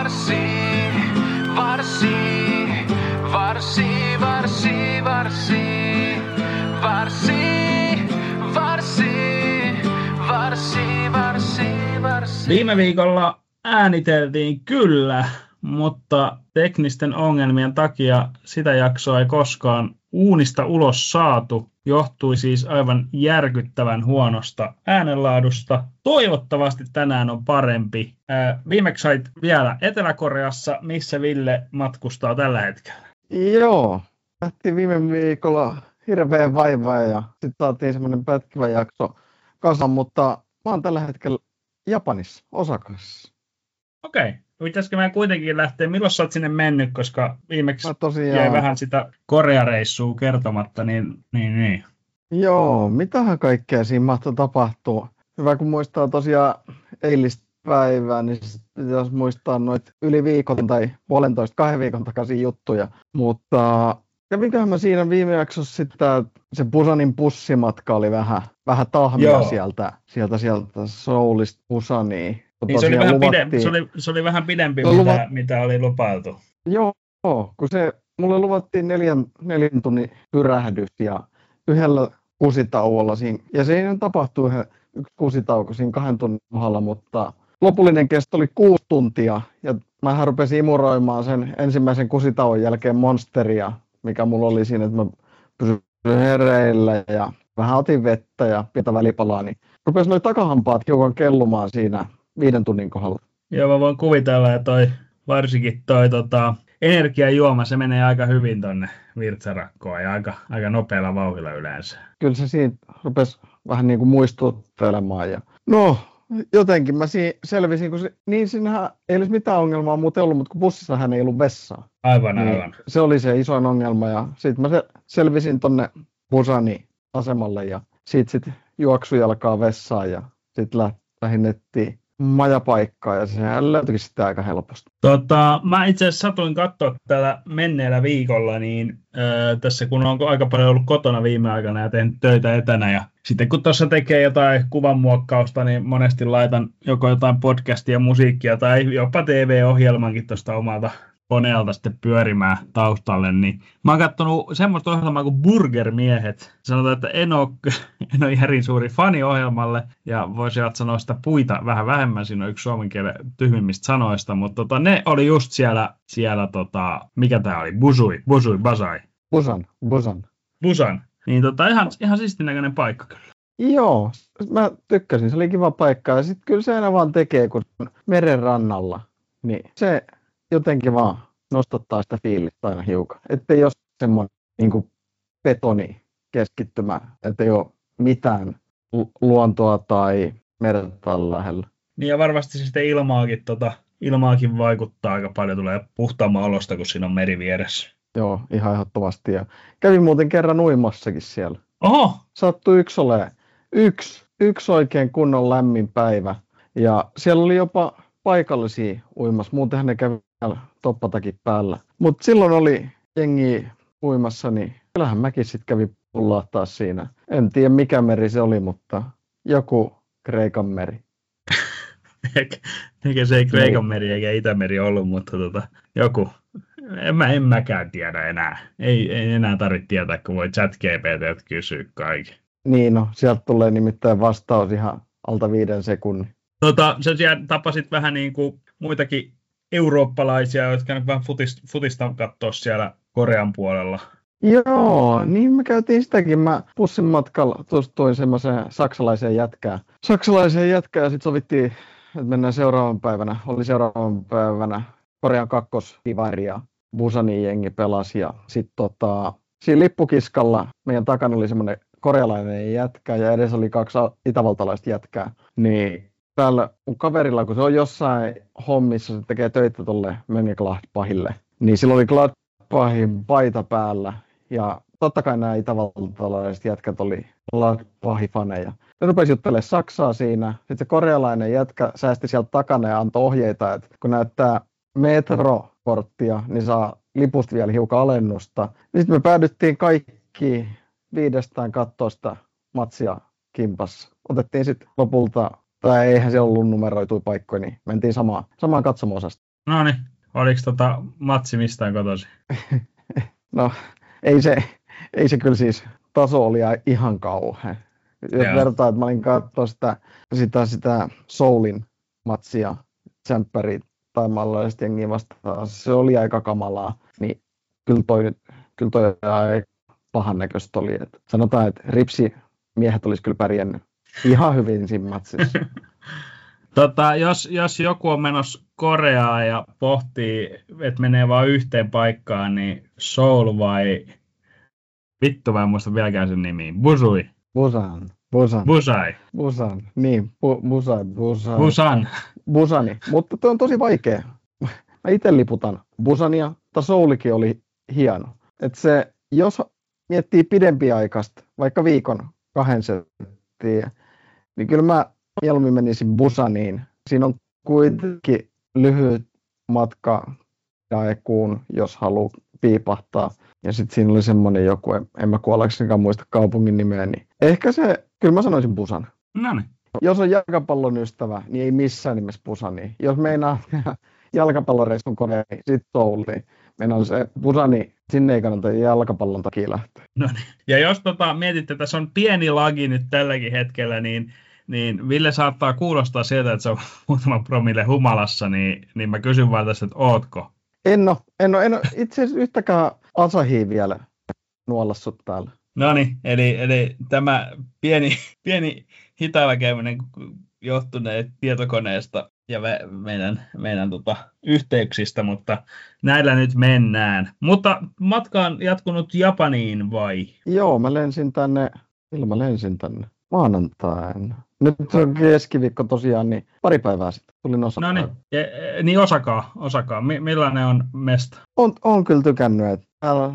Viime viikolla ääniteltiin kyllä, mutta teknisten ongelmien takia sitä jaksoa ei koskaan uunista ulos saatu. Johtui siis aivan järkyttävän huonosta äänenlaadusta. Toivottavasti tänään on parempi. Viimeksi sait vielä Etelä-Koreassa, missä Ville matkustaa tällä hetkellä. Joo, lähti viime viikolla hirveän vaivaa ja sitten saatiin semmoinen pätkivä jakso kasan, mutta mä oon tällä hetkellä Japanissa, Osakassa. Okei. Pitäisikö meidän kuitenkin lähteä? Milloin sä oot sinne mennyt, koska viimeksi jäi vähän sitä Korea-reissua kertomatta, niin. Joo, mitähän kaikkea siinä mahtoi tapahtua. Hyvä, kun muistaa tosiaan eilistä päivää, niin pitäisi muistaa noita yli viikon tai 1,5-2 viikon takaisin juttuja. Mutta kävinköhän mä siinä viime jaksossa sitten, että se Busanin bussimatka oli vähän tahmia sieltä Soulista Busaniin. Niin se oli vähän pidempi, mitä oli lupailtu. Joo, kun mulle luvattiin 4 tunnin pyrähdys ja yhdellä kusitauolla siinä. Ja siinä tapahtui yksi kusitauko siinä 2 tunnin kohdalla, mutta lopullinen kesto oli 6 tuntia. Ja mä rupesin imuroimaan sen ensimmäisen kusitauon jälkeen Monsteria, mikä mulla oli siinä, että mä pysyin hereillä ja vähän otin vettä ja pientä välipalaa. Niin rupesin noi takahampaat hiukan kellumaan siinä 5 tunnin kohdalla. Joo, mä voin kuvitella, että varsinkin toi energiajuoma, se menee aika hyvin tonne virtsarakkoon ja aika nopealla vauhdilla yleensä. Kyllä se siitä rupesi vähän niin kuin muistuttelemaan. No, jotenkin mä selvisin, kun siinähän ei olisi mitään ongelmaa muuten ollut, mutta kun bussissahan ei ollut vessaa. Aivan. Se oli se isoin ongelma ja sitten mä selvisin tonne Busanin asemalle ja sitten juoksujalkaa vessaan ja sitten lähdin nettiin majapaikkaa ja sehän löytyikin sitä aika helposti. Mä itse asiassa satuin katsoa tällä menneellä viikolla, niin tässä kun on aika paljon ollut kotona viime aikana ja tehnyt töitä etänä ja sitten kun tuossa tekee jotain kuvanmuokkausta, niin monesti laitan joko jotain podcastia, musiikkia tai jopa TV-ohjelmankin tuosta omalta koneelta sitten pyörimään taustalle, niin mä oon katsonut semmoista ohjelmaa kuin Burgermiehet. Sanotaan, että en ole ihan suuri fani ohjelmalle, ja voisivat sanoa sitä puita vähän vähemmän, siinä on yksi suomen kielen tyhmimmistä sanoista, mutta ne oli just siellä mikä tää oli? Busan. Niin ihan siistin näköinen paikka kyllä. Joo, mä tykkäsin, se oli kiva paikka, ja sitten kyllä se aina vaan tekee, kun meren rannalla, niin se jotenkin vaan nostattaa sitä fiilistä aina hiukan. Että ei ole semmoinen niin kuin betoni keskittymä, että ei ole mitään luontoa tai merta lähellä. Niin ja varmasti se sitten ilmaakin vaikuttaa aika paljon, tulee puhtaamman olosta, kun siinä on meri vieressä. Joo, ihan ehdottomasti. Ja kävin muuten kerran uimassakin siellä. Oho! Sattui yksi oikein kunnon lämmin päivä. Ja siellä oli jopa paikallisia uimassa, muutenhan ne kävi toppatakin päällä. Mutta silloin oli jengi uimassa, niin kyllähän mäkin sitten kävi pullahtaa siinä. En tiedä mikä meri se oli, mutta joku Kreikan meri. Eikä se ei Kreikan meri eikä Itämeri ollut, mutta joku. En mäkään tiedä enää. Ei enää tarvitse tietää, kun voi ChatGPT kysyä kaiken. Niin no, sieltä tulee nimittäin vastaus ihan alta 5 sekunnin. Sen sijaan tapasit vähän niin kuin muitakin eurooppalaisia, jotka nyt vähän futista katsoa siellä Korean puolella. Joo, niin me käytiin sitäkin. Mä bussin matkalla tutustuin semmoiseen saksalaiseen jätkään ja sitten sovittiin, että mennään seuraavan päivänä Korean kakkoskivari ja Busanin jengi pelasi. Ja sitten siinä lippukiskalla meidän takana oli semmoinen korealainen jätkä ja edes oli 2 itävaltalaista jätkää. Niin täällä mun kaverilla, kun se on jossain hommissa, se tekee töitä tolle Mönchengladbachille, niin sillä oli Gladbachin paita päällä. Ja totta kai nämä itävaltalaiset jätkät oli Gladbachin faneja. Ne rupesi juttelemaan saksaa siinä. Sitten se korealainen jätkä säästi sieltä takana ja antoi ohjeita, että kun näyttää metrokorttia, niin saa lipusta vielä hiukan alennusta. Sitten me päädyttiin kaikki 5 katsoa sitä matsia kimpassa. Otettiin sitten lopulta, tai eihän se ollut numeroituja paikkoja, niin mentiin samaan katsomo-osastoon. No niin, oliko matsi mistään kotoisin? No, ei se kyllä siis, taso oli ihan kauhea. Jos vertaa, että mä olin katsoa sitä Soulin matsia, tsemppäriä tai mallallisesti jengiä vastaan, se oli aika kamalaa, niin kyllä toi aika pahan näköistä oli. Et sanotaan, että ripsimiehet olisi kyllä pärjännyt ihan hyvin siinä matsissa. Jos joku on menossa Koreaan ja pohtii, että menee vaan yhteen paikkaan, niin Seoul vai vittu, mä en muista vieläkään sen nimi. Busui. Busan. Busai. Busan. Niin, Busan. Busani. Mutta tuo on tosi vaikea. Mä itse liputan Busania, mutta Soulikin oli hieno. Että se, jos miettii pidempiaikaista, vaikka viikon 2 settiä, niin kyllä mä mieluummin menisin Busaniin. Siinä on kuitenkin lyhyt matka Daekuun, jos haluaa piipahtaa. Ja sitten siinä oli semmoinen joku, en mä kuollaksenikaan muista kaupungin nimeä, niin ehkä se, kyllä mä sanoisin Busan. Noniin. Jos on jalkapallon ystävä, niin ei missään nimessä Busaniin. Jos meinaa jalkapalloreissun koneen, niin sitten Souliin. Meillä on se Busani, sinne ei kannata jalkapallon takia lähteä. No niin. Ja jos mietitte, että tässä on pieni lagi nyt tälläkin hetkellä, niin Ville saattaa kuulostaa sieltä, että se on muutama promille humalassa, niin mä kysyn vaan tässä, että ootko? En ole itse asiassa yhtäkään Asahia vielä nuolassut täällä. No niin, eli tämä pieni hitailla käyminen johtunee tietokoneesta ja meidän yhteyksistä, mutta näillä nyt mennään. Mutta matka on jatkunut Japaniin vai? Joo, mä lensin tänne maanantaina. Nyt on keskiviikko tosiaan, niin pari päivää sitten tulin Osakaan. No niin, Osakaa. Millainen on mesta? On kyllä tykännyt, että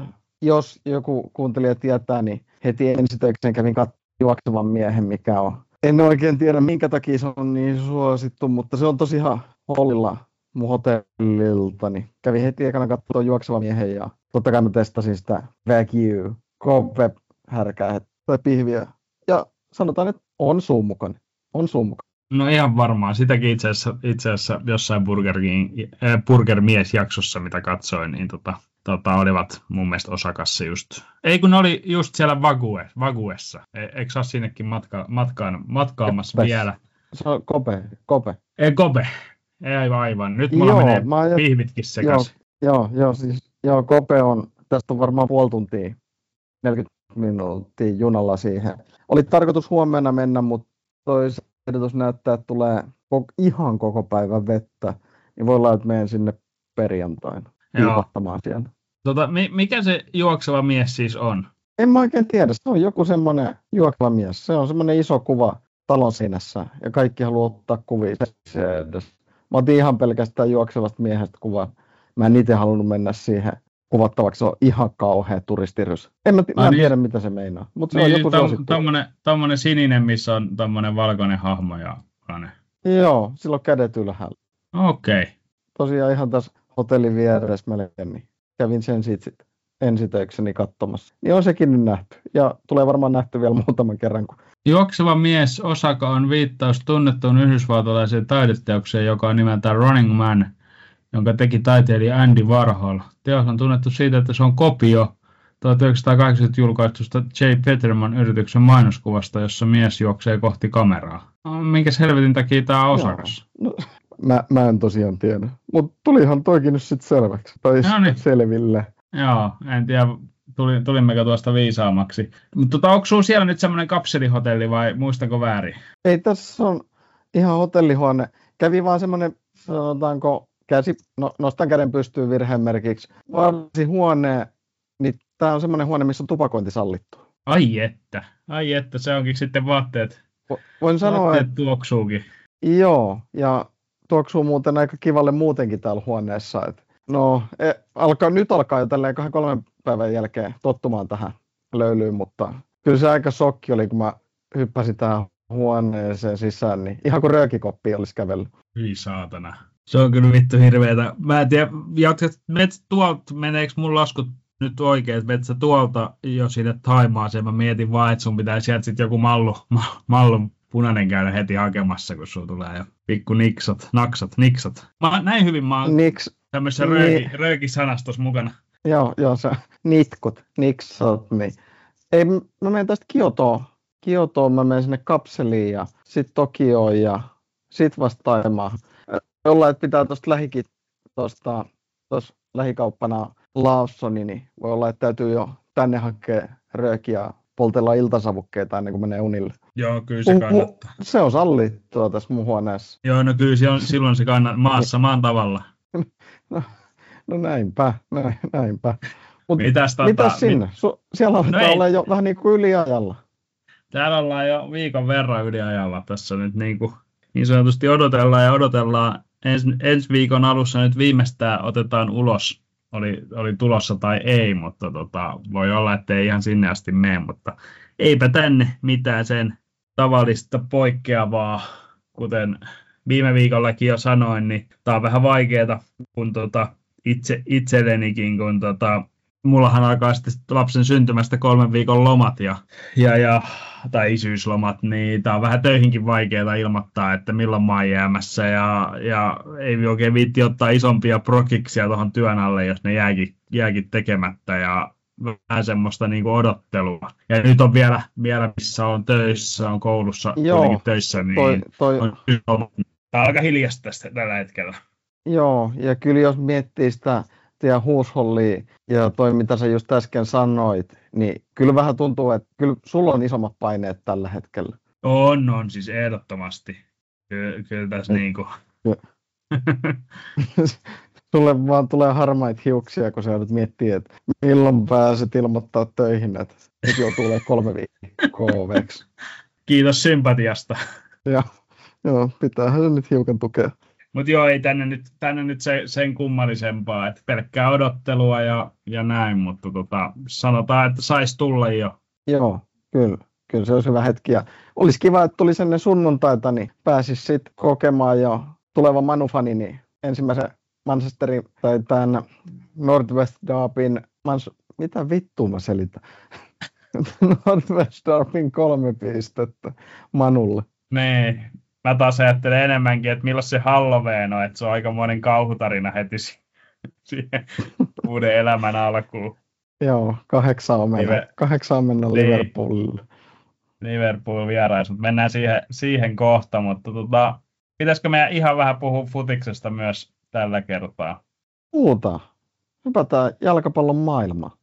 jos joku kuuntelija tietää, niin heti ensitöikseen kävin juoksevan miehen, mikä on. En oikein tiedä, minkä takia se on niin suosittu, mutta se on tosiaan hollilla mun hotellilta, niin kävin heti ekana katsoa juoksevan miehen ja totta kai mä testasin sitä Wagyu, Kobe-härkää tai pihviä ja sanotaan, että on summukan. No ihan varmaan. Sitäkin itse asiassa jossain Burgermies-jaksossa, mitä katsoin, niin olivat mun mielestä Osakassa just. Ei kun ne oli just siellä Waguessa. Eikö sä ole sinnekin matkaamassa vielä? Se on Kobe. Ei Kobe. Ei aivan. Nyt mulla menee pihvitkin sekaisin. Joo, Kobe on, tästä on varmaan puoli tuntia, 40 minuuttia junalla siihen. Oli tarkoitus huomenna mennä, mutta toisaalta näyttää, että tulee ihan koko päivän vettä, niin voi olla, että menen sinne perjantaina piipahtamaan siellä. Mikä se juokseva mies siis on? En mä oikein tiedä, se on joku semmoinen juokseva mies. Se on semmoinen iso kuva talon seinässä ja kaikki haluaa ottaa kuvia. Mä otin ihan pelkästään juoksevasta miehestä kuvaa. Mä en itse halunnut mennä siihen kuvattavaksi, se on ihan kauhea turistirys. Mä en tiedä, mitä se meinaa, mutta se on joku suosittu. Tommonen sininen, missä on tommonen valkoinen hahmo ja Joo, sillä on kädet ylhäällä. Okei. Tosiaan ihan tässä hotellin vieressä melkein, niin kävin sen sitten ensitöikseni katsomassa. Niin on sekin nyt nähty, ja tulee varmaan nähty vielä muutaman kerran. Juokseva mies Osaka on viittaus tunnettuun yhdysvaltalaiseen taideteokseen, joka on nimeltään Running Man, jonka teki taiteilija Andy Warhol. Teos on tunnettu siitä, että se on kopio 1980 julkaistusta J. Peterman yrityksen mainoskuvasta, jossa mies juoksee kohti kameraa. Minkäs helvetin takia tää on Osakassa? No, mä en tosiaan tiedä, mutta tulihan toikin nyt sitten selväksi, tai selville. Joo, en tiedä, tulimmeko tuosta viisaammaksi. Mutta onko sulla siellä nyt semmoinen kapselihotelli vai muistanko väärin? Ei, tässä on ihan hotellihuone. Kävi vaan semmoinen, sanotaanko, nostan käden pystyyn virhemerkiksi. Varsin huone, niin tää on semmoinen huone, missä on tupakointi sallittu. Ai että, se onkin sitten vaatteet. Voin sanoa, että tuoksuukin. Joo, ja tuoksuu muuten aika kivalle muutenkin täällä huoneessa. Nyt alkaa jo tälleen 2-3 päivän jälkeen tottumaan tähän löylyyn, mutta kyllä se aika shokki oli, kun mä hyppäsin tähän huoneeseen sisään, niin ihan kuin röökikoppi olisi kävellyt. Hyi saatana. Se on kyllä vittu hirveetä. Mä en tiedä, meneekö mun laskut nyt oikein, että menet sä tuolta jo sinne Thaimaaseen. Mä mietin vaan, että sun pitää sieltä sitten joku mallu punainen käydä heti hakemassa, kun sulla tulee jo pikku niksat. Näin hyvin mä oon tämmöisessä röökisanastossa mukana. Joo, se nitkut, niksot, niin. Ei, mä menen tästä Kiotoon, mä menen sinne kapseliin ja sitten Tokioon ja sit vasta Taimaan. Jollain, että pitää tuosta lähikauppana Lawsoni, niin voi olla, että täytyy jo tänne hakea röökiä ja poltella iltasavukkeita ennen kuin menee unille. Joo, kyllä se kannattaa. Se on sallittua tässä mun huoneessa. Joo, no kyllä silloin se kannattaa maan tavalla. No näinpä. Mitäs sinne? Siellä olla jo vähän niin kuin yliajalla. Täällä ollaan jo viikon verran yliajalla. Tässä nyt niin sanotusti odotellaan. Ensi viikon alussa nyt viimeistään otetaan ulos. Oli tulossa tai ei, mutta voi olla, ettei ihan sinne asti mene. Mutta eipä tänne mitään sen tavallista poikkeavaa, kuten viime viikollakin jo sanoin, niin tää on vähän vaikeaa, kun itsellenikin, kun mullahan alkaa sitten lapsen syntymästä 3 viikon lomat tai isyyslomat, niin tää on vähän töihinkin vaikeaa ilmoittaa, että milloin mä oon jäämässä ja ei oikein viitti ottaa isompia prokiksia tuohon työn alle, jos ne jääkin tekemättä ja vähän semmoista niinku odottelua. Ja nyt on vielä missä on töissä, on koulussa kuitenkin töissä, niin tää on aika hiljasta tällä hetkellä. Joo, ja kyllä jos miettii sitä teidän huushollia ja toi, mitä sä just äsken sanoit, niin kyllä vähän tuntuu, että kyllä sulla on isommat paineet tällä hetkellä. On siis ehdottomasti. Kyllä tässä niinku. Sulle vaan tulee harmaita hiuksia, kun sä nyt miettii, että milloin pääset ilmoittaa töihin, että nyt joutuu olemaan 3 viikkoa veksi. Kiitos sympatiasta. Joo, pitäähän se nyt hiukan tukea. Mutta joo, ei tänne nyt sen kummallisempaa, että pelkkää odottelua ja näin, mutta sanotaan, että saisi tulla jo. Joo, kyllä se olisi hyvä hetki. Ja olisi kiva, että tulisi ennen sunnuntaita, niin pääsisi sitten kokemaan jo tuleva Manu-fani, niin ensimmäisen Manchesterin tai tämän Northwest Derbyn, mitä vittua mä selitän? Northwest Derbyn 3 pistettä Manulle. Nee. Mä taas ajattelen enemmänkin, että milloin se Halloween on, että se on aikamoinen kauhutarina heti siihen uuden elämän alkuun. Joo, 8 on mennä Liverpoolille. Liverpool vierais, mutta mennään siihen kohta, mutta pitäisikö meidän ihan vähän puhua futiksesta myös tällä kertaa? Puhutaan. Hypätään jalkapallon maailmaan.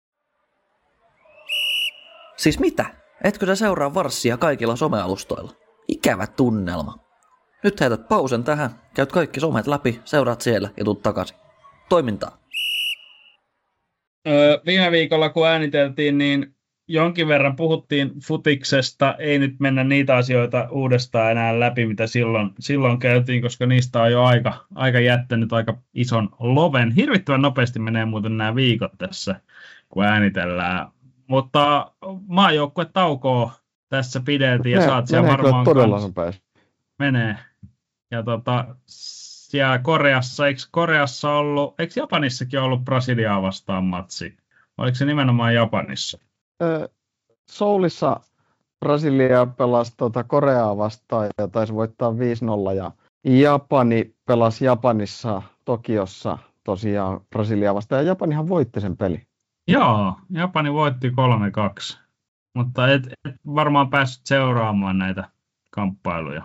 Siis mitä? Etkö sä seuraa Varssia kaikilla somealustoilla? Ikävä tunnelma. Nyt heität pausen tähän, käyt kaikki somet läpi, seuraat siellä ja tuut takaisin. Toimintaa. Viime viikolla kun ääniteltiin, niin jonkin verran puhuttiin futiksesta. Ei nyt mennä niitä asioita uudestaan enää läpi, mitä silloin käytiin, koska niistä on jo aika jättänyt aika ison loven. Hirvittävän nopeasti menee muuten nämä viikot tässä, kun äänitellään. Mutta maajoukkuetaukoa tässä pideltiin ja saat siellä varmaan menee. Ja siellä Koreassa, eikö Koreassa ollut, eikö Japanissakin ollut Brasiliaa vastaan matsi? Oliko se nimenomaan Japanissa? Soulissa Brasilia pelasi Koreaa vastaan ja taisi voittaa 5-0 ja Japani pelasi Japanissa Tokiossa tosiaan Brasilia vastaan ja Japanihan voitti sen peli. Joo, Japani voitti 3-2, mutta et varmaan päässyt seuraamaan näitä kamppailuja.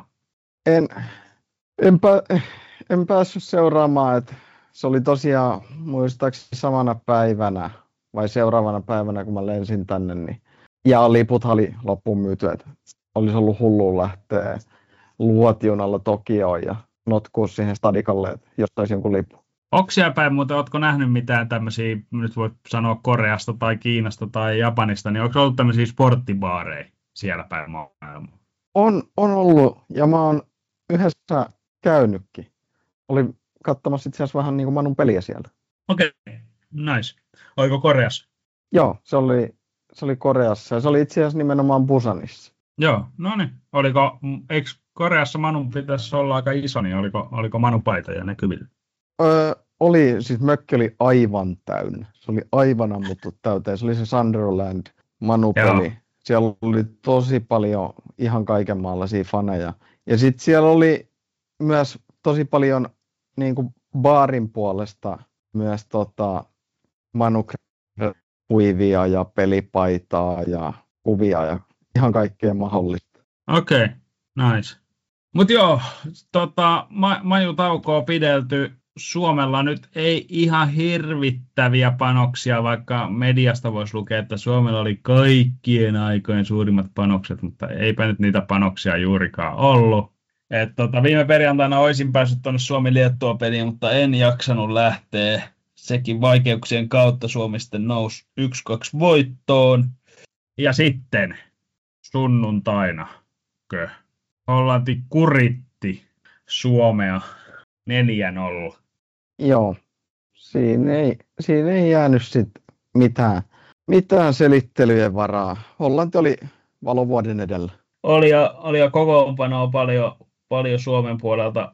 En päässyt seuraamaan, että se oli tosiaan muistaakseni samana päivänä vai seuraavana päivänä, kun mä lensin tänne, niin, ja liput oli loppuun myyty, että olisi ollut hullu lähteä luotijunalla Tokioon ja notkua siihen stadikalle, että jos olisi jonkun lippu. Onko siellä päin muuten, ootko nähnyt mitään tämmöisiä, nyt voit sanoa Koreasta tai Kiinasta tai Japanista, niin onko ollut tämmöisiä sporttibaareja siellä päin maailmaa? On ollut, ja mä oon yhdessä käynytkin. Oli katsomassa itse asiassa vähän niin kuin Manun peliä siellä. Okei, nice. Oliko Koreassa? Joo, se oli Koreassa, ja se oli itse asiassa nimenomaan Busanissa. Joo, no niin. Eikö Koreassa Manun pitäisi olla aika iso, niin oliko Manu paitoja näkyvillä? Oli, siis mökki oli aivan täynnä. Se oli aivan ammuttu täyteen. Se oli se Sunderland Manu-peli. Siellä oli tosi paljon ihan kaikenmaalaisia faneja. Ja sitten siellä oli myös tosi paljon niin kuin baarin puolesta myös Manu huivia ja pelipaitaa ja kuvia ja ihan kaikkea mahdollista. Okei, nice. Mutta joo, majutaukoa pidelty. Suomella nyt ei ihan hirvittäviä panoksia, vaikka mediasta voisi lukea, että Suomella oli kaikkien aikojen suurimmat panokset, mutta eipä nyt niitä panoksia juurikaan ollut. Viime perjantaina olisin päässyt tuonne Suomi-Liettua-peliin, mutta en jaksanut lähteä. Sekin vaikeuksien kautta Suomi sitten nousi 1-2 voittoon. Ja sitten sunnuntaina Hollanti kuritti Suomea 4-0. Joo, siinä ei jäänyt sitten mitään selittelyjen varaa. Hollanti oli valovuoden edellä. Oli ja kokoonpanoa paljon Suomen puolelta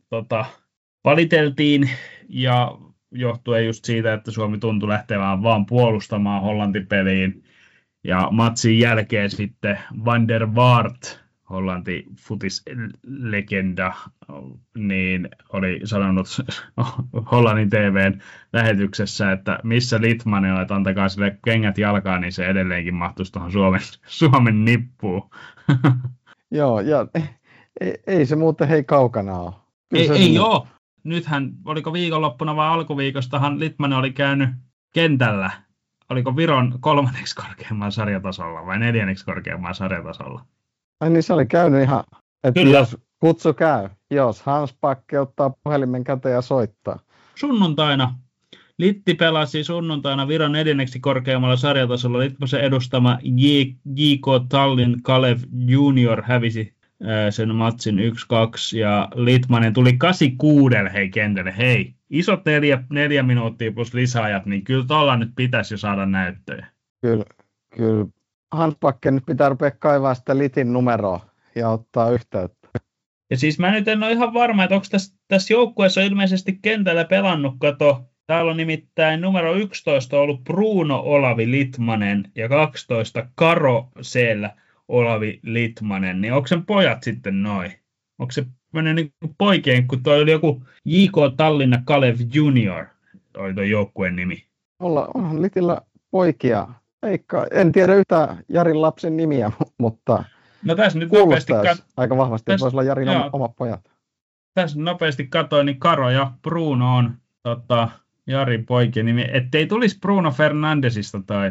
valiteltiin ja johtuen just siitä, että Suomi tuntui lähtevään vaan puolustamaan Hollanti-peliin. Ja matsin jälkeen sitten Van der Vaart, Hollanti futislegenda, niin oli sanonut Hollannin TVn lähetyksessä, että missä Litmanen on, että antakaa sille kengät jalkaan, niin se edelleenkin mahtuisi tuohon Suomen nippuun. Joo, ja ei se muuten kaukana ole. Ei ole. Nythän, oliko viikonloppuna vai alkuviikostahan Litmanen oli käynyt kentällä. Oliko Viron 3. korkeamman sarjatasolla vai 4. korkeamman sarjatasolla? Ai niin, se oli käynyt ihan, että Kyllä. Jos kutsu käy, jos Hans Bakke ottaa puhelimen käteen ja soittaa. Sunnuntaina. Litti pelasi sunnuntaina Viron 4. korkeammalla sarjatasolla. Litmasen edustama JK Tallinn Kalev Junior hävisi sen matsin 1-2 ja Litmanen tuli 86 kentälle. Hei, isot 4 minuuttia plus lisäajat, niin kyllä tuolla nyt pitäisi jo saada näyttöjä. Kyllä. Hans Bakke nyt pitää rupea kaivaa sitä Litin numeroa ja ottaa yhteyttä. Ja siis mä nyt en ole ihan varma, että onko tässä joukkueessa ilmeisesti kentällä pelannut, täällä on nimittäin numero 11 ollut Bruno Olavi Litmanen ja 12 Karo Seel Olavi Litmanen, niin onko sen pojat sitten noin? Onko se niin poikien, kun toi oli joku JK Tallinna Kalev Junior, oli tuo joukkueen nimi. Onhan Litillä poikia. En tiedä yhtään Jarin lapsen nimiä, mutta no tässä nyt aika vahvasti, että voisi olla Jarin omat pojat. Tässä nopeasti katsoin, niin Karo ja Bruno on Jarin poikien nimi. Ettei tulisi Bruno Fernandesista tai.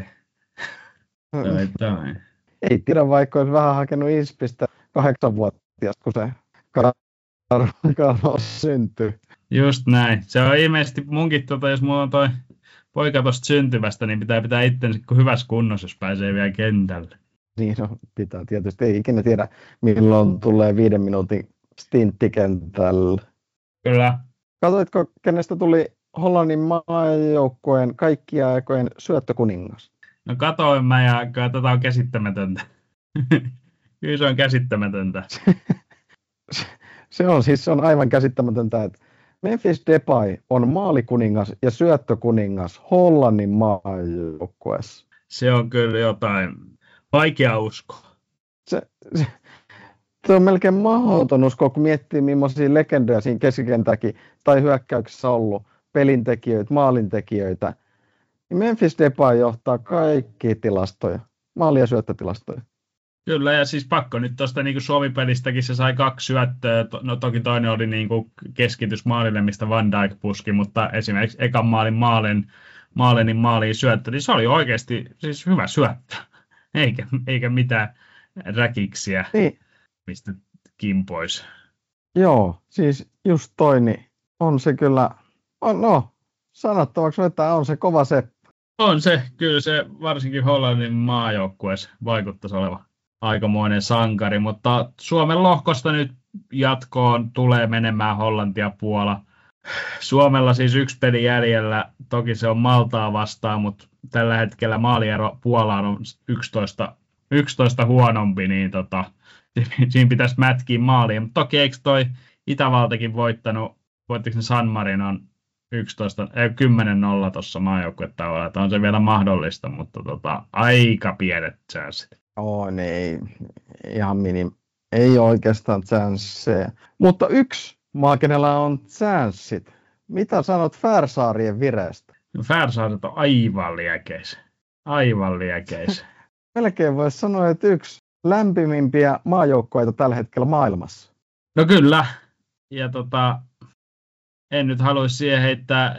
Ei tiedä, vaikka olisi vähän hakenut Inspistä 8-vuotiaasta, kun se Karo syntyi. Just näin. Se on ilmeisesti munkin, jos mulla on toi poika tuosta syntyvästä, niin pitää itsensä hyvässä kunnossa, jos pääsee vielä kentälle. Niin, no, pitää tietysti. Ei ikinä tiedä, milloin tulee 5 minuutin stintti kentällä. Kyllä. Katoitko, kenestä tuli Hollannin maajoukkueen kaikkien aikojen syöttökuningas? No katoin mä ja kyllä tätä on käsittämätöntä. Kyllä se on käsittämätöntä. Se on aivan käsittämätöntä, että Memphis Depay on maalikuningas ja syöttökuningas Hollannin maajoukkueessa. Se on kyllä jotain vaikea uskoa. Se on melkein mahdoton uskoa, kun miettii, millaisia legendoja siinä keskikentäkin tai hyökkäyksessä ollut, pelintekijöitä, maalintekijöitä. Niin Memphis Depay johtaa kaikkia tilastoja, maali- ja syöttötilastoja. Kyllä, ja siis pakko nyt tuosta niin Suomi-pelistäkin se sai 2 syöttöä. No toki toinen oli niin keskitys maalille, mistä Van Dijk puski, mutta esimerkiksi ekan maaliin syöttö, niin se oli oikeasti siis hyvä syöttö. Eikä mitään räkiksiä, niin. Mistä kimpois. Joo, siis just toi, niin on se kyllä, sanottavaksi, että on se kova seppä. On se, kyllä se varsinkin Hollannin maajoukkueessa vaikuttaisi olevan aikamoinen sankari, mutta Suomen lohkosta nyt jatkoon tulee menemään Hollanti ja Puola. Suomella siis 1 peli jäljellä, toki se on Maltaa vastaan, mutta tällä hetkellä maaliero Puolaan on 11 huonompi, niin siinä pitäisi mätkiä maaliin. Mutta toki eikö toi Itävaltakin voittiko ne San Marinon 10-0 tuossa maajoukkuetauolla, että on se vielä mahdollista, mutta aika pienet säästöt. Niin, ihan ei oikeastaan chansseja. Mutta yksi maa, kenellä on chanssit. Mitä sanot Färsaarien vireestä? Färsaaret on aivan liekeis. Aivan liekeis. Melkein voisi sanoa, että yksi lämpimimpiä maajoukkoita tällä hetkellä maailmassa. No kyllä. Ja en nyt haluaisi siihen heittää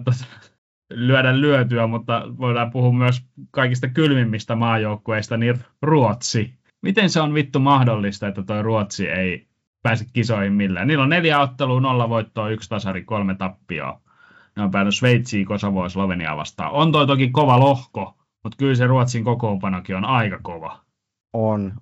lyödä lyötyä, mutta voidaan puhua myös kaikista kylmimmistä maajoukkueista, niin Ruotsi. Miten se on vittu mahdollista, että toi Ruotsi ei pääse kisoihin millään? Niillä on 4 ottelua, 0 voittoa, 1 tasari, 3 tappioa. Ne on päänyt Sveitsiin, Kosovoa ja Sloveniaa vastaan. On toi toki kova lohko, mutta kyllä se Ruotsin kokoonpanokin on aika kova. On.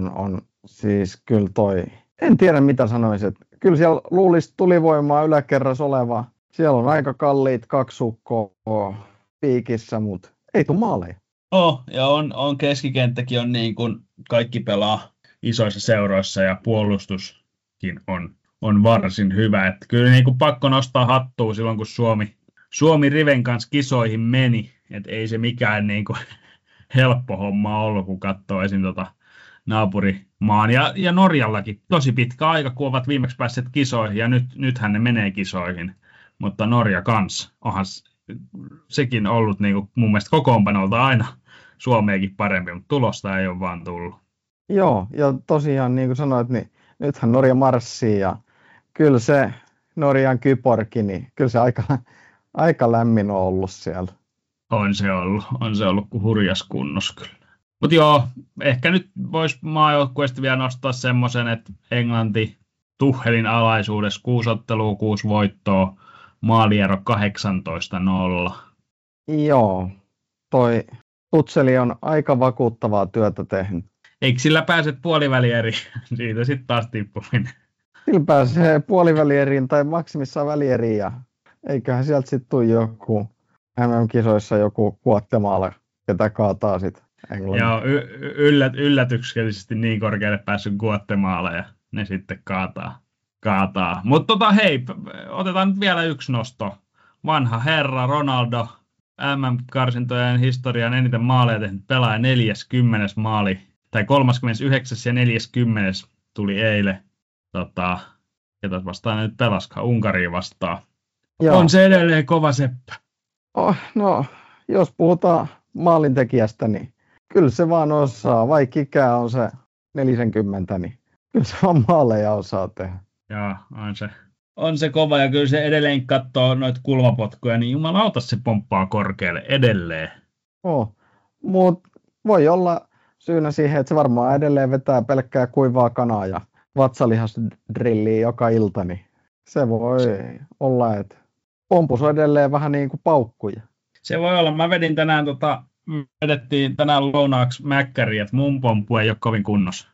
Siis kyllä toi, en tiedä mitä sanoisin. Kyllä siellä luulisi tulivoimaa yläkerras oleva. Siellä on aika kalliit 2 ukkoa piikissä, mutta ei tule maaleja. Ja on keskikenttäkin on niin kuin kaikki pelaa isoissa seuroissa ja puolustuskin on varsin hyvä. Että kyllä niin kuin pakko nostaa hattua silloin, kun Suomi Riven kanssa kisoihin meni. Että ei se mikään niin kuin helppo homma ollut, kun katsoo esim. Naapurimaan. Ja Norjallakin tosi pitkä aika, kun ovat viimeksi päässeet kisoihin ja nythän ne menee kisoihin. Mutta Norja kanssa onhan sekin ollut niin kuin mun mielestä kokoonpanolta aina Suomeakin parempi, mutta tulosta ei ole vaan tullut. Joo, ja tosiaan niin kuin sanoit, niin nythän Norja marssii ja kyllä se Norjan kyporki, niin kyllä se aika lämmin on ollut siellä. On se ollut kuin hurjas kunnos kyllä. Mutta joo, ehkä nyt voisi maajoukkueesta vielä nostaa semmoisen, että Englanti Tuchelin alaisuudessa 6 ottelua, 6 voittoa, maaliero 18-0. Joo, toi Tucheli on aika vakuuttavaa työtä tehnyt. Eikö sillä pääse puolivälieriin? Siitä sitten taas tippuminen. Sillä pääsee puolivälieriin tai maksimissaan välieriin ja eiköhän sieltä sitten tule joku MM-kisoissa joku Guatemala, ketä kaataa sitten Englannin. Joo, yllätyksellisesti niin korkealle päässyt Guatemala ja ne sitten kaataa. Mutta hei, otetaan nyt vielä yksi nosto. Vanha herra Ronaldo, MM-karsintojen historian eniten maaleja tehnyt pelaaja 40. maali, tai 39. ja 40. tuli eilen. Ketäs vastaan nyt pelaskaa? Unkariin vastaan. Joo. On se edelleen kova seppä. No, jos puhutaan maalintekijästä, niin kyllä se vaan osaa. Vaikka ikää on se 40, niin kyllä se vaan maaleja osaa tehdä. Joo, on se kova ja kyllä se edelleen katsoo noita kulmapotkuja, niin jumalauta se pomppaa korkealle edelleen. Mutta voi olla syynä siihen, että se varmaan edelleen vetää pelkkää kuivaa kanaa ja vatsalihasdrilliä joka ilta, niin se voi olla, että pompus on edelleen vähän niin kuin paukkuja. Se voi olla. Mä vedettiin tänään lounaaksi mäkkäriä, että mun pompu ei ole kovin kunnossa.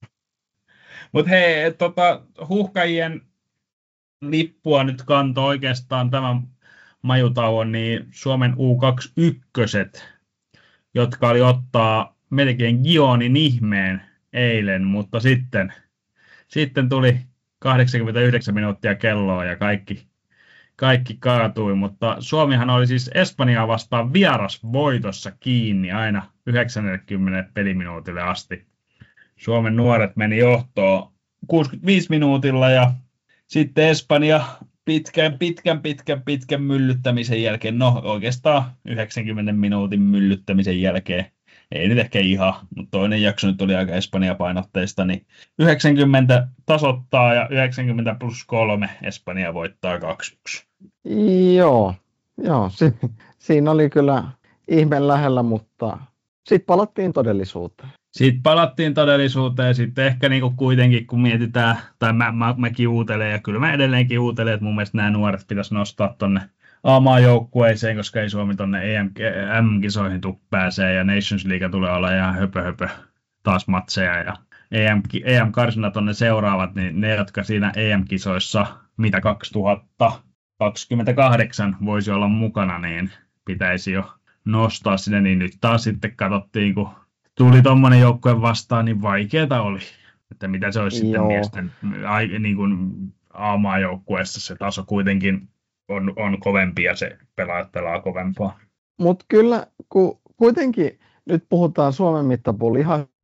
Mutta hei, huuhkajien lippua nyt kantoi oikeastaan tämän majutauon, niin Suomen U21, jotka oli ottaa melkein Gionin ihmeen eilen, mutta sitten tuli 89 minuuttia kelloa ja kaikki kaatui, mutta Suomihan oli siis Espanjaa vastaan vierasvoitossa kiinni aina 90 peliminuutille asti. Suomen nuoret meni johtoon 65 minuutilla ja sitten Espanja pitkän myllyttämisen jälkeen, no oikeastaan 90 minuutin myllyttämisen jälkeen, ei nyt ehkä ihan, mutta toinen jakso nyt oli aika Espanja-painotteista, niin 90 tasoittaa ja 90 plus 3 Espanja voittaa 2-1. Joo, siinä oli kyllä ihme lähellä, mutta sitten palattiin todellisuuteen. Ja sitten ehkä niinku kuitenkin, kun mietitään, tai mä kiutelen, ja kyllä mä edelleen kiutelen, että mun mielestä nämä nuoret pitäisi nostaa tonne A-maajoukkueeseen, koska ei Suomi tonne EM-kisoihin pääsee, ja Nations League tulee olla ihan höpö taas matseja, ja EM-karsinat on ne seuraavat, niin ne, jotka siinä EM-kisoissa, mitä 2028 voisi olla mukana, niin pitäisi jo nostaa sinne, niin nyt taas sitten katsottiin, kun tuli tommonen joukkue vastaan, niin vaikeeta oli, että mitä se olisi sitten miesten niin kuin A-maajoukkueessa, se taso kuitenkin on kovempi ja se pelaa kovempaa. Mutta kyllä, kun kuitenkin nyt puhutaan Suomen mittapuulla ihan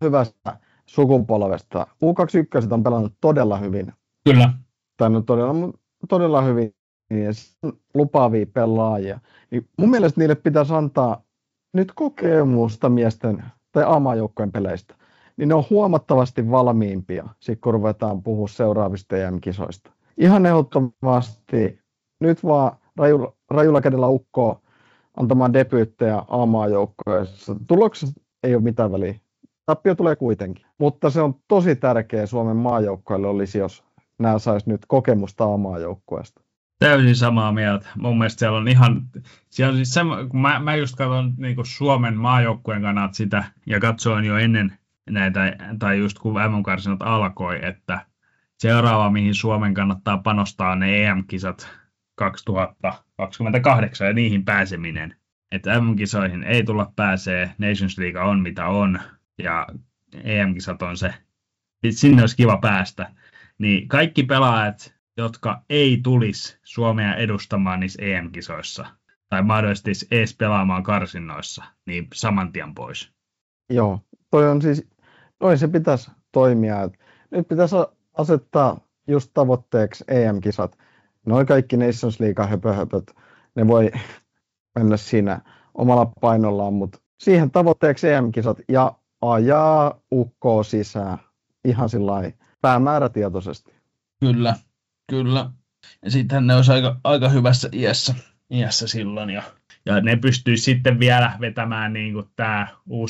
hyvästä sukupolvesta. U21 on pelannut todella hyvin. Kyllä. Tai no todella hyvin. Ja lupaavia pelaajia. Niin mun mielestä niille pitäisi antaa nyt kokemusta miesten tai A-maajoukkojen peleistä. Niin ne on huomattavasti valmiimpia, sit kun ruvetaan puhua seuraavista EM-kisoista. Ihan ehdottomasti nyt vaan rajulla kädellä ukkoa antamaan debyyttejä A-maajoukkoissa. Tuloksessa ei ole mitään väliä. Tappio tulee kuitenkin. Mutta se on tosi tärkeä Suomen maajoukkoille olisi, jos nämä sais nyt kokemusta A-maajoukkueesta. Täysin samaa mieltä. Mun mielestä siellä on siis kun mä just katson niin kuin Suomen maajoukkueen kannalta sitä ja katsoin jo ennen näitä, tai just kun MM-karsinat alkoi, että seuraava, mihin Suomen kannattaa panostaa, on ne EM-kisat 2028 ja niihin pääseminen. Että MM-kisoihin ei tulla pääsee, Nations League on mitä on, ja EM-kisat on se, sinne olisi kiva päästä. Niin kaikki pelaajat, jotka ei tulisi Suomea edustamaan niissä EM-kisoissa, tai mahdollisesti edes pelaamaan karsinnoissa, niin saman tien pois. Joo, noin se pitäisi toimia. Nyt pitäisi asettaa just tavoitteeksi EM-kisat. Noin kaikki Nations League höpöhöpöt, ne voi mennä siinä omalla painollaan, mutta siihen tavoitteeksi EM-kisat ja ajaa ukkoa sisään ihan sillain päämäärätietoisesti. Kyllä. Ja sitten ne olisi aika hyvässä iässä silloin. Ja ne pystyisi sitten vielä vetämään niin kuin tämä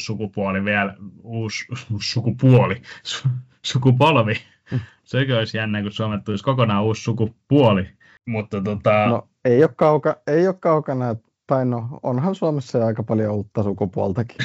sukupolvi. Sekin olisi jännä, kun Suomet tulisi kokonaan uusi sukupuoli. Mutta No, ei ole kaukana, tai no, onhan Suomessa aika paljon uutta sukupuoltakin.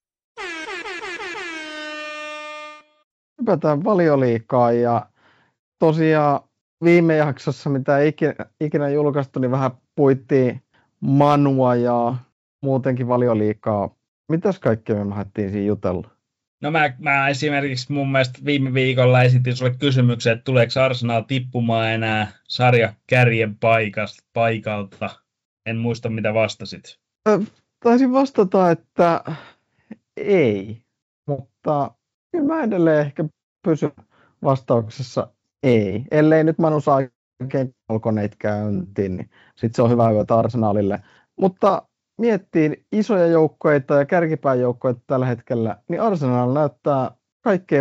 Hypätään Valioliigaan ja tosiaan viime jaksossa, mitä ikinä julkaistu, niin vähän puittiin Manua ja muutenkin Valioliigaa. Mitäs kaikkea me lähdettiin siinä jutella? No mä esimerkiksi mun mielestä viime viikolla esitin sulle kysymyksen, että tuleeko Arsenal tippumaan enää sarjakärjen paikalta. En muista, mitä vastasit. Taisin vastata, että ei, mutta kyllä mä edelleen ehkä pysyn vastauksessa ei. Ellei nyt Manu saa oikein kolkoneet käyntiin, niin sitten se on hyvä hyötä Arsenalille. Mutta miettii isoja joukkoita ja kärkipääjoukkoita tällä hetkellä, niin Arsenal näyttää kaikkein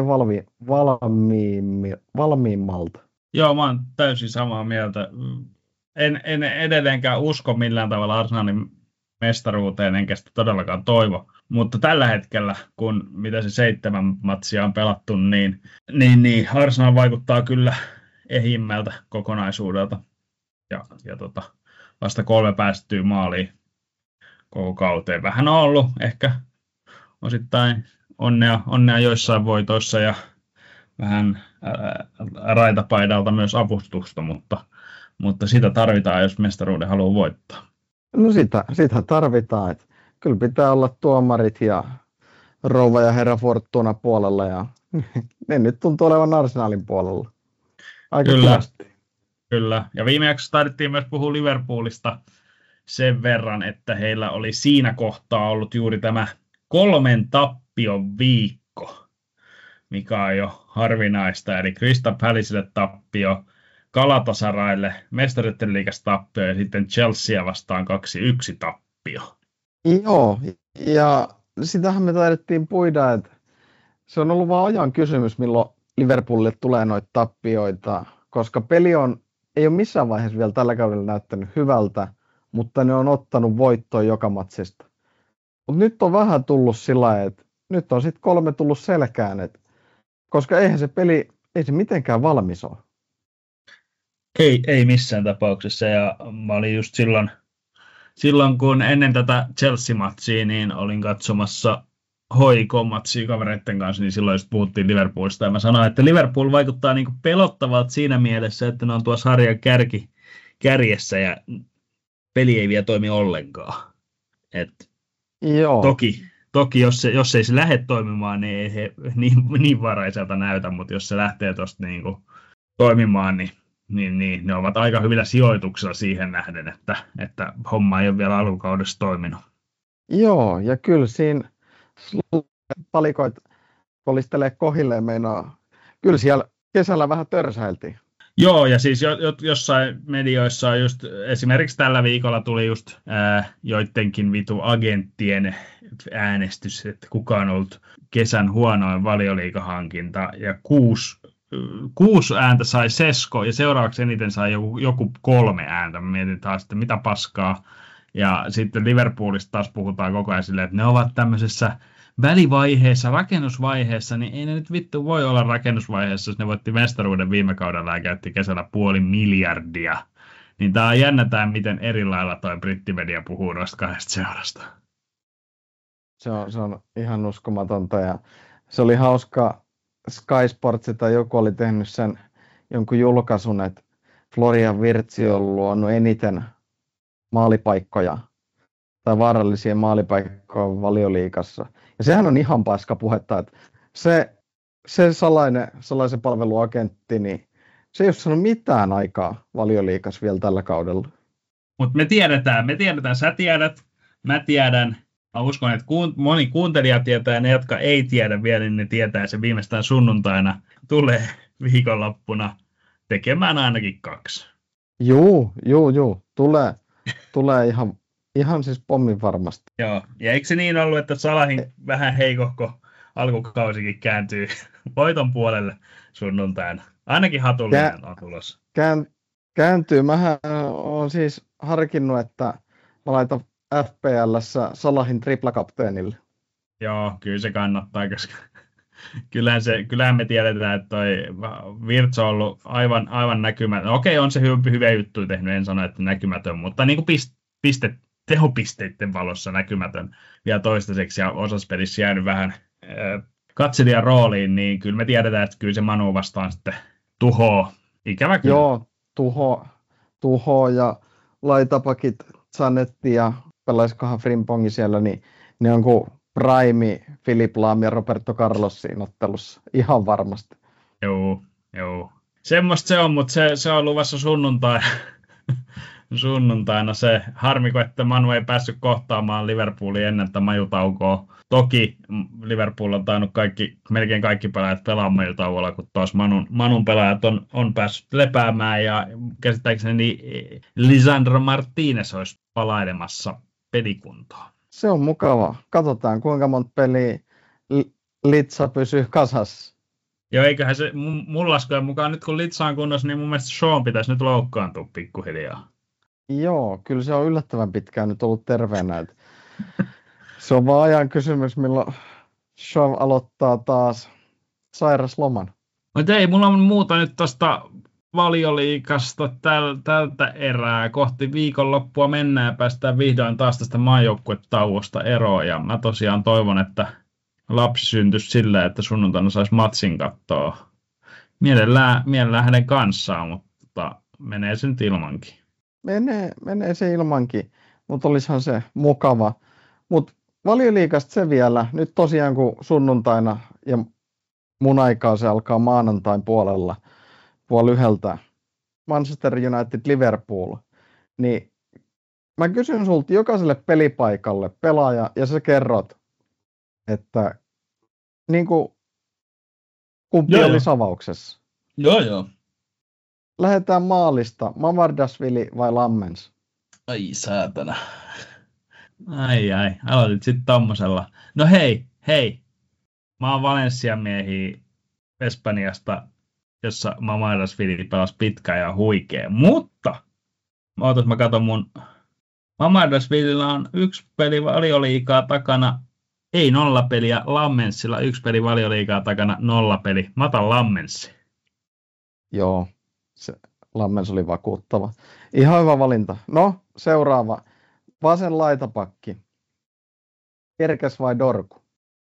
valmiimmalta. Joo, mä oon täysin samaa mieltä. En edelleenkään usko millään tavalla Arsenalin mestaruuteen, enkä sitä todellakaan toivo. Mutta tällä hetkellä, kun mitä se 7 matsia on pelattu, niin Arsenal vaikuttaa kyllä ehimmältä kokonaisuudelta. Ja vasta 3 päästyy maaliin koko kauteen. Vähän on ollut ehkä osittain onnea joissain voitoissa ja vähän raitapaidalta myös avustusta, mutta sitä tarvitaan, jos mestaruuden haluaa voittaa. No sitä tarvitaan. Että kyllä pitää olla tuomarit ja rouva ja herra Fortuna puolella ja ne nyt tuntuu olevan Arsenalin puolella. Aika Kyllä. Ja viime jaksossa taidettiin myös puhua Liverpoolista sen verran, että heillä oli siinä kohtaa ollut juuri tämä 3 tappion viikko, mikä on jo harvinaista. Eli Crystal Palacelle tappio, Galatasaraylle Mestareiden liigassa tappio ja sitten Chelsea vastaan 2-1 tappio. Joo, ja sitähän me taidettiin puida, että se on ollut vaan ajan kysymys, milloin Liverpoolille tulee noita tappioita, koska peli ei ole missään vaiheessa vielä tällä kaudella näyttänyt hyvältä, mutta ne on ottanut voittoa joka matsista. Mutta nyt on vähän tullut sillä, että nyt on sitten 3 tullut selkään, koska eihän se peli, ei se mitenkään valmis ole. Ei missään tapauksessa, ja mä olin just silloin kun ennen tätä Chelsea-matsia, niin olin katsomassa HIK-matsia kavereiden kanssa, niin silloin just puhuttiin Liverpoolista, ja mä sanoin, että Liverpool vaikuttaa niin kuin pelottavalta siinä mielessä, että ne on tuossa sarjan kärjessä, ja peli ei vielä toimi ollenkaan. Joo. Toki jos ei se lähde toimimaan, niin ei he niin varaiselta näytä, mutta jos se lähtee tuosta niin kuin toimimaan, niin ne ovat aika hyvillä sijoituksilla siihen nähden, että homma ei ole vielä alkukaudessa toiminut. Joo, ja kyllä siinä palikoit kolistelee kohilleen meinaa. Kyllä siellä kesällä vähän törsäiltiin. Joo, ja siis jossain medioissa on just, esimerkiksi tällä viikolla tuli just joidenkin vitu agenttien äänestys, että kuka on ollut kesän huonoin Valioliigahankinta, ja kuusi ääntä sai Sesko, ja seuraavaksi eniten sai joku 3 ääntä. Mä mietin taas, että mitä paskaa. Ja sitten Liverpoolista taas puhutaan koko ajan silleen, että ne ovat tämmöisessä välivaiheessa, rakennusvaiheessa, niin ei ne nyt vittu voi olla rakennusvaiheessa, jos ne voitti mestaruuden viime kaudella ja käytti kesällä 500 miljardia. Niin tää on jännätään, miten eri lailla toi brittimedia puhuu noista 2 seurasta. Se on ihan uskomatonta, ja se oli hauska. Sky Sports tai joku oli tehnyt sen jonkun julkaisun, että Florian Wirtz on luonut eniten maalipaikkoja tai vaarallisia maalipaikkoja Valioliigassa. Ja sehän on ihan paska puhetta, että se salaisen palveluagentti, niin se ei ole saanut mitään aikaa Valioliigassa vielä tällä kaudella. Mutta me tiedetään, sä tiedät, mä tiedän. Mä uskon, että moni kuuntelija tietää, ja ne, jotka ei tiedä vielä, niin ne tietää se viimeistään sunnuntaina tulee viikonloppuna tekemään ainakin 2. Juu. Tulee ihan siis pommin varmasti. Joo, ja eikö se niin ollut, että Salahin vähän heikohko alkukausikin kääntyy voiton puolelle sunnuntaina? Ainakin hatullinen on tulossa. Kääntyy. Mähän olen siis harkinnut, että mä laitan FPL:ssä Salahin triplakapteenille. Joo, kyllä se kannattaa, koska kyllähän me tiedetään, että toi Wirtz on ollut aivan näkymätön. Okei, on se hyvä juttu tehnyt, en sano, että näkymätön, mutta niin kuin tehopisteiden valossa näkymätön vielä toistaiseksi, ja osassa pelissä jäänyt vähän katselijan rooliin, niin kyllä me tiedetään, että kyllä se Manu vastaan sitten tuhoo. Ikävä kyllä. Joo, tuhoo ja laitapakit Zanetti ja pelaisikohan Frimpongi siellä, niin ne on kuin Prime, Philip Lahm ja Roberto Carlos siinä ottelussa. Ihan varmasti. Joo. Semmosta se on, mutta se on luvassa sunnuntaina se. Harmiko, että Manu ei päässyt kohtaamaan Liverpoolia ennen tätä majutaukoa. Toki Liverpool on tainnut melkein kaikki pelaajat pelaa majutauolla, kun taas Manun pelaajat on päässyt lepäämään, ja käsittääkseni Lisandro Martínez olisi palailemassa pelikuntoon. Se on mukavaa. Katsotaan, kuinka monta peliä Litsa pysyy kasassa. Joo, eiköhän se mun laskujen mukaan nyt kun Litsa on kunnossa, niin mun mielestä Sean pitäisi nyt loukkaantua pikkuhiljaa. Joo, kyllä se on yllättävän pitkään nyt ollut terveenä. Se on vaan ajan kysymys, milloin Sean aloittaa taas sairasloman. Mutta ei, mulla on muuta nyt tuosta Valioliigasta tältä erää. Kohti viikonloppua mennään ja päästään vihdoin taas tästä maajoukkuetauosta eroon. Ja mä tosiaan toivon, että lapsi syntyisi sillä, että sunnuntaina saisi matsin katsoa. Mielellään hänen kanssaan, mutta menee se nyt ilmankin. Menee se ilmankin, mutta olisihan se mukava. Mutta Valioliigasta se vielä. Nyt tosiaan kun sunnuntaina ja mun aikaa se alkaa maanantain puolella 12:30 Manchester United Liverpool, niin mä kysyn sulta jokaiselle pelipaikalle pelaaja ja sä kerrot, että niin kuin kumpi oli savauksessa. Joo. Lähdetään maalista. Mamardashvili vai Lammens? Ai saatana. Ai. Aloitit sitten tommosella. No hei. Mä oon Valencian miehiä Espanjasta, jossa Mamardashvili pelasi pitkään ja huikea. Mutta mä katson mun Mamardashvilillä on 1 peli Valioliigaa takana. Ei 0 peliä. Lammensilla 1 peli Valioliigaa takana, 0 peli. Mä otan Lammenssi. Joo, se Lammens oli vakuuttava. Ihan hyvä valinta. No, seuraava. Vasen laitapakki. Kerkes vai Dorku?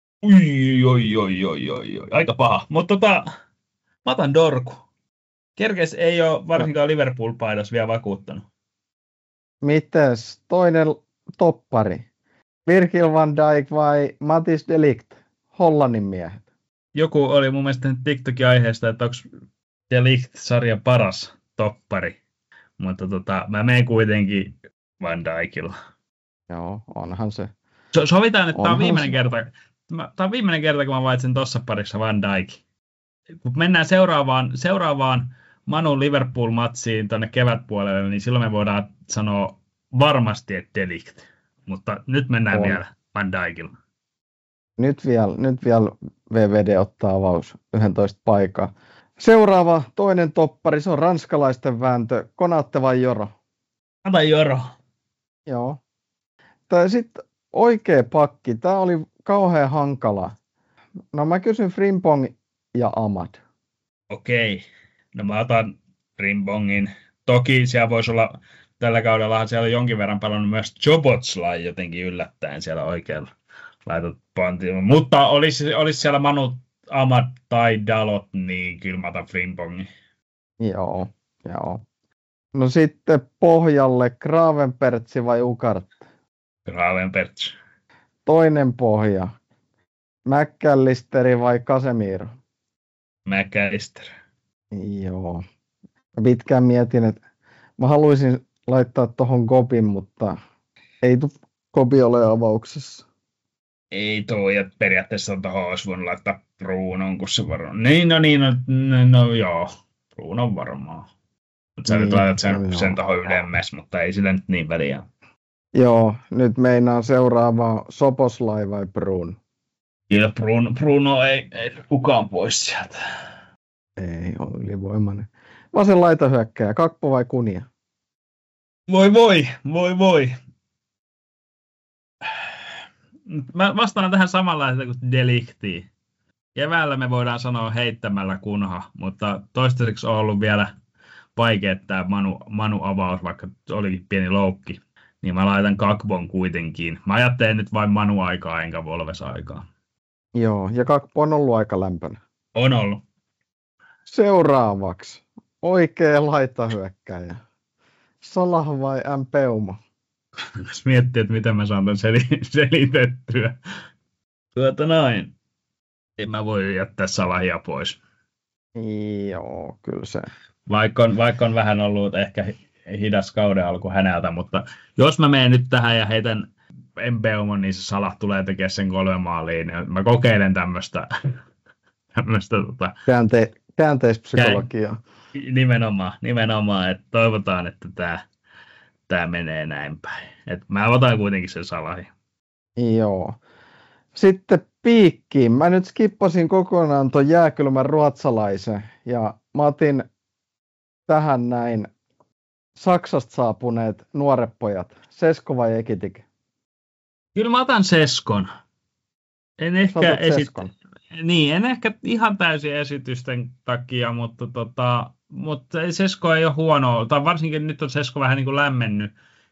Oi. Aika paha. Mutta mä otan Dorku. Kerkes ei ole varsinkaan Liverpool-paidossa vielä vakuuttanut. Mites toinen toppari? Virgil van Dijk vai Matthijs de Ligt? Hollannin miehet. Joku oli mun mielestä TikTokin aiheesta, että onko de Ligt sarjan paras toppari. Mutta mä menen kuitenkin Van Dijkilla. Joo, onhan se. Sovitaan, että tämä on tämä on viimeinen kerta, kun mä valitsen tuossa parissa Van Dijk. Kun mennään seuraavaan Manu Liverpool-matsiin tuonne kevätpuolelle, niin silloin me voidaan sanoa varmasti, että De Ligt. Mutta nyt mennään vielä Van Dijkilla. Nyt vielä VVD ottaa avaus 11 paikkaa. Seuraava toinen toppari, se on ranskalaisten vääntö. Konate vai Joro? Ota Joro. Joo. Sitten oikea pakki. Tämä oli kauhean hankala. No mä kysyn Frimpong ja Amad. Okei. No mä otan Frimpongin. Toki siellä voisi olla, tällä kaudellahan siellä on jonkin verran palannut myös Szoboszlai jotenkin yllättäen siellä oikealla laitot pantiin. Mutta olisi siellä Manu, Amad tai Dalot, niin kyllä mä otan Frimpongin. Joo. No sitten pohjalle Gravenberch vai Ugart? Gravenberch. Toinen pohja. McAllisteri vai Casemiro? McAllister. Joo. Mä pitkään mietin, että mä haluaisin laittaa tohon Gobin, mutta ei Gobi ole avauksessa. Ei ja periaatteessa tohon olisi voinut laittaa Brunon, kun se varmaan. No joo. Brunon varmaan. Mutta sä nyt laitat sen tohon ylemmäs, mutta ei sillä nyt niin väliä. Joo, nyt meinaan seuraava Szoboszlai vai Brun? Kyllä Bruno ei kukaan pois sieltä. Ei ole ylivoimainen. Vasen laitahyökkääjä, Kakpo vai Kunia? Voi. Mä vastaan tähän samanlaista kuin De Ligtiin. Keväällä me voidaan sanoa heittämällä kunha, mutta toistaiseksi on ollut vielä vaikea tämä Manu avaus, vaikka olikin pieni loukki. Niin mä laitan Kakpon kuitenkin. Mä ajattelen nyt vain Manu-aikaa enkä Volves-aikaa. Joo, ja Kakpo on ollut aika lämpönä. On ollut. Seuraavaksi oikea laitahyökkääjä. Salah vai Mpeuma? Jos miettii, että miten mä saan tämän selitettyä. Noin. En mä voi jättää Salahia pois. Joo, kyllä se. Vaikka on vähän ollut ehkä hidas kauden alku häneltä, mutta jos mä menen nyt tähän ja heitän Mpeumon, niin se Salah tulee tekemään sen 3 maaliin. Mä kokeilen tämmöistä käänteispsykologiaa. Nimenomaan, että toivotaan, että tämä menee näin päin. Et mä otan kuitenkin sen Salahin. Joo. Sitten piikkiin. Mä nyt skippasin kokonaan tuon jääkylmän ruotsalaisen ja mä otin tähän näin Saksasta saapuneet nuoret pojat. Sesko vai Ekitik? Kyllä mä otan Seskon. En ehkä ihan täysin esitysten takia, mutta Sesko ei ole huono, tai varsinkin nyt on Sesko vähän niin kuin lämmennyt.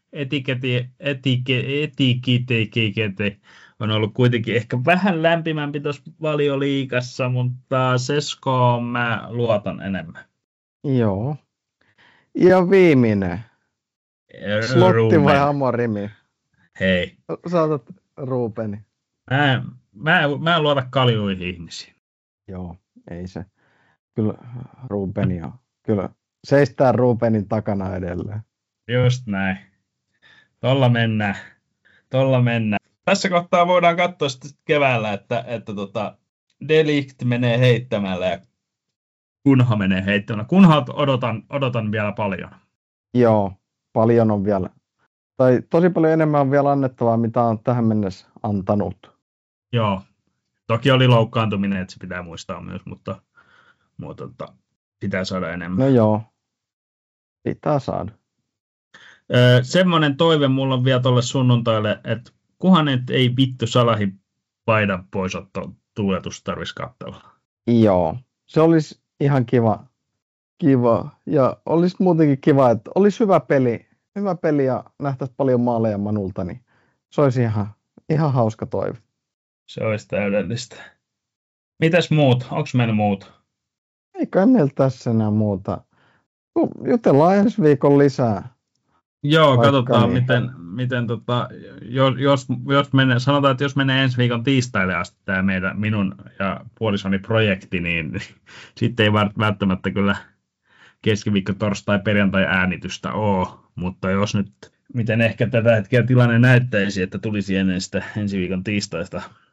Etiketi on ollut kuitenkin ehkä vähän lämpimämpi tuossa Valioliigassa, mutta Seskoon mä luotan enemmän. Joo. Ja viimeinen. Slotti vai Amorimi? Hei. Sä otat Rubeni. Mä en luota kaljuihin ihmisiin. Joo, ei se. Kyllä Rubeni on. Kyllä seistää Rubenin takana edelleen. Just näin. Tolla mennään. Tässä kohtaa voidaan katsoa sitten keväällä, että De Ligt menee heittämällä ja Kunha menee heittämällä. Kunha odotan vielä paljon. Joo, paljon on vielä. Tai tosi paljon enemmän on vielä annettavaa, mitä on tähän mennessä antanut. Joo, toki oli loukkaantuminen, että se pitää muistaa myös, mutta pitää saada enemmän. No joo, pitää saada. Semmoinen toive mulla on vielä tuolle sunnuntaille, että kunhan nyt ei vittu Salahin paidan poisotto tuletus tarvitsisi katsella. Joo, se olisi ihan kiva. Ja olisi muutenkin kiva, että olisi hyvä peli ja nähtäisi paljon maaleja Manulta, niin se olisi ihan hauska toive. Se olisi täydellistä. Mitäs muut? Onko meillä muut? Eikä meillä tässä enää muuta. Jutellaan ensi viikon lisää. Joo, katsotaan miten jos menee, sanotaan, että jos menee ensi viikon tiistaille asti tämä minun ja puolisoni projekti, niin sitten ei välttämättä kyllä keskiviikko, torstai, perjantai äänitystä ole, mutta jos nyt, miten ehkä tätä hetkeä tilanne näyttäisi, että tulisi ennen sitä ensi viikon tiistaista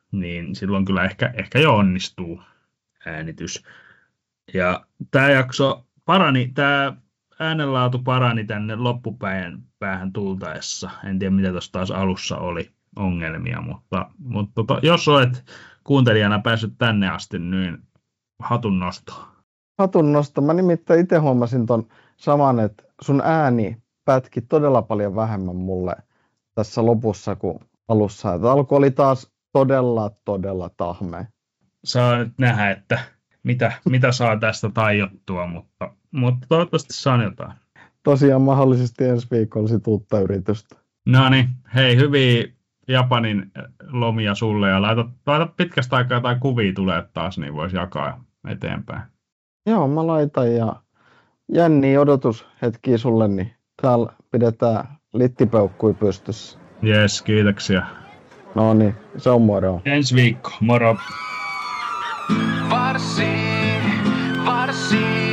niin silloin kyllä ehkä jo onnistuu äänitys. Ja tämä jakso parani, tämä äänenlaatu parani tänne loppupäähän tultaessa. En tiedä, mitä tuossa taas alussa oli ongelmia, mutta jos olet kuuntelijana päässyt tänne asti, niin hatun nosto. Hatun nosto. Mä nimittäin itse huomasin ton saman, että sun ääni pätki todella paljon vähemmän mulle tässä lopussa kuin alussa. Että alku oli taas todella tahmea. Saa nyt nähdä, että mitä saa tästä tajottua, mutta toivottavasti saan jotain. Tosiaan mahdollisesti ensi viikolla sit uutta yritystä. No niin, hei, hyviä Japanin lomia sulle ja laita pitkästä aikaa jotain kuvia tulee taas, niin voisi jakaa eteenpäin. Joo, mä laitan ja jänniä odotushetkiä sulle, niin täällä pidetään littipeukkui pystyssä. Jes, kiitoksia. No niin, se on moro. Ensi viikko, moro. Varssi.